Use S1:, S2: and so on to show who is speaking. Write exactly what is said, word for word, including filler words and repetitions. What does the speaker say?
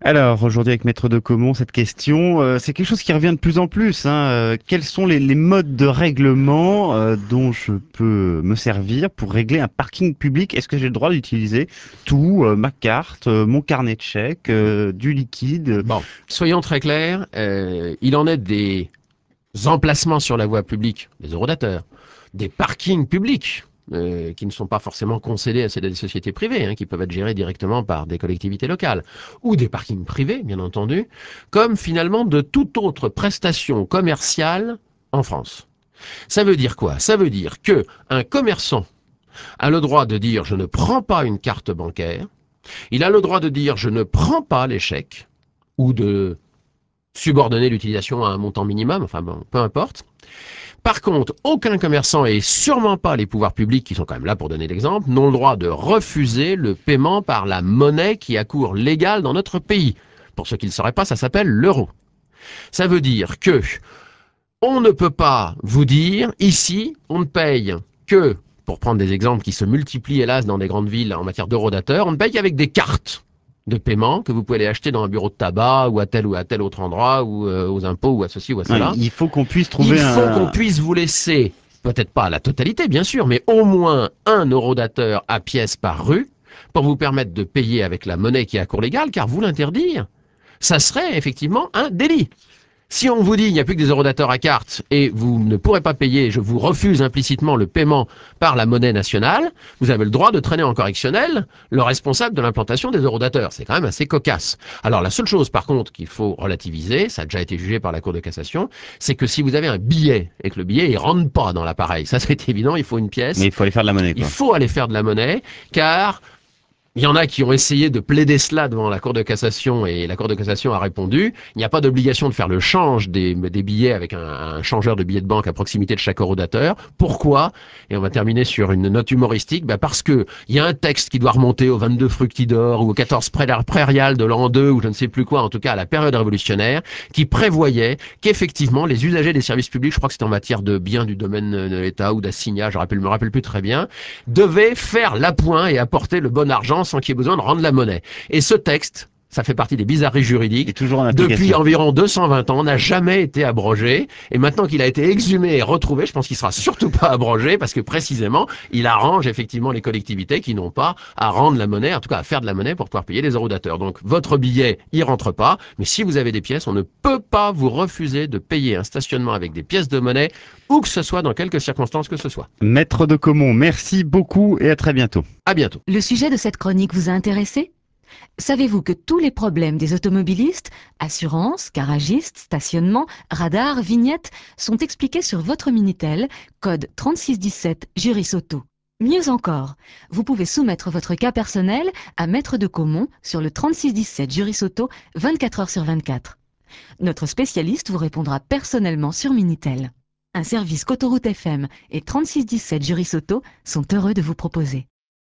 S1: Alors, aujourd'hui, avec Maître de Comont, cette question, euh, c'est quelque chose qui revient de plus en plus, hein. Euh, quels sont les, les modes de règlement euh, dont je peux me servir pour régler un parking public? Est-ce que j'ai le droit d'utiliser tout, euh, ma carte, euh, mon carnet de chèques, euh, du liquide?
S2: Bon, soyons très clairs, euh, il en est des emplacements sur la voie publique, des eurodateurs, des parkings publics, euh, qui ne sont pas forcément concédés à des sociétés privées, hein, qui peuvent être gérés directement par des collectivités locales, ou des parkings privés, bien entendu, comme finalement de toute autre prestation commerciale en France. Ça veut dire quoi? Ça veut dire que un commerçant a le droit de dire je ne prends pas une carte bancaire, il a le droit de dire je ne prends pas les chèques, ou de subordonner l'utilisation à un montant minimum, enfin bon, peu importe. Par contre, aucun commerçant, et sûrement pas les pouvoirs publics, qui sont quand même là pour donner l'exemple, n'ont le droit de refuser le paiement par la monnaie qui a cours légal dans notre pays. Pour ceux qui ne le sauraient pas, ça s'appelle l'euro. Ça veut dire que on ne peut pas vous dire, ici, on ne paye que, pour prendre des exemples qui se multiplient hélas dans des grandes villes en matière d'eurodateurs, on ne paye qu'avec des cartes de paiement que vous pouvez aller acheter dans un bureau de tabac ou à tel ou à tel autre endroit ou euh, aux impôts ou à ceci ou à
S1: Ouais,
S2: cela.
S1: il faut qu'on puisse
S2: Il
S1: trouver
S2: faut qu'on
S1: un...
S2: puisse vous laisser, peut-être pas la totalité bien sûr, mais au moins un eurodateur à pièce par rue pour vous permettre de payer avec la monnaie qui est à cours légal, car vous l'interdire, ça serait effectivement un délit. Si on vous dit il n'y a plus que des eurodateurs à carte et vous ne pourrez pas payer, je vous refuse implicitement le paiement par la monnaie nationale, vous avez le droit de traîner en correctionnel le responsable de l'implantation des eurodateurs. C'est quand même assez cocasse. Alors la seule chose par contre qu'il faut relativiser, ça a déjà été jugé par la Cour de cassation, c'est que si vous avez un billet et que le billet il rentre pas dans l'appareil, ça c'est évident, il faut une
S1: Mais
S2: pièce,
S1: il faut aller faire de la monnaie,
S2: il
S1: quoi.
S2: faut aller faire de la monnaie, car il y en a qui ont essayé de plaider cela devant la Cour de cassation et la Cour de cassation a répondu il n'y a pas d'obligation de faire le change des, des billets avec un, un, changeur de billets de banque à proximité de chaque eurodateur. Pourquoi? Et on va terminer sur une note humoristique. Bah parce que il y a un texte qui doit remonter au vingt-deux Fructidor ou au quatorze Prairial de l'an deux ou je ne sais plus quoi, en tout cas à la période révolutionnaire, qui prévoyait qu'effectivement les usagers des services publics, je crois que c'était en matière de biens du domaine de l'État ou d'assignat, je ne me rappelle plus très bien, devaient faire l'appoint et apporter le bon argent sans qu'il y ait besoin de rendre la monnaie. Et ce texte, ça fait partie des bizarreries
S1: Et
S2: juridiques,
S1: toujours en
S2: depuis
S1: application.
S2: environ deux cent vingt ans, n'a jamais été abrogé. Et maintenant qu'il a été exhumé et retrouvé, je pense qu'il sera surtout pas abrogé parce que précisément, il arrange effectivement les collectivités qui n'ont pas à rendre la monnaie, en tout cas à faire de la monnaie pour pouvoir payer les eurodateurs. Donc votre billet, il rentre pas, mais si vous avez des pièces, on ne peut pas vous refuser de payer un stationnement avec des pièces de monnaie, où que ce soit, dans quelque circonstances que ce soit.
S1: Maître de Comont, merci beaucoup et à très bientôt.
S2: À bientôt.
S3: Le sujet de cette chronique vous a intéressé? Savez-vous que tous les problèmes des automobilistes, assurance, garagiste, stationnement, radar, vignette, sont expliqués sur votre Minitel, code trente-six dix-sept Juris Auto. Mieux encore, vous pouvez soumettre votre cas personnel à Maître de Comont sur le trente-six dix-sept Juris Auto vingt-quatre heures sur vingt-quatre. Notre spécialiste vous répondra personnellement sur Minitel. Un service qu'Autoroute F M et trente-six dix-sept Juris Auto sont heureux de vous proposer.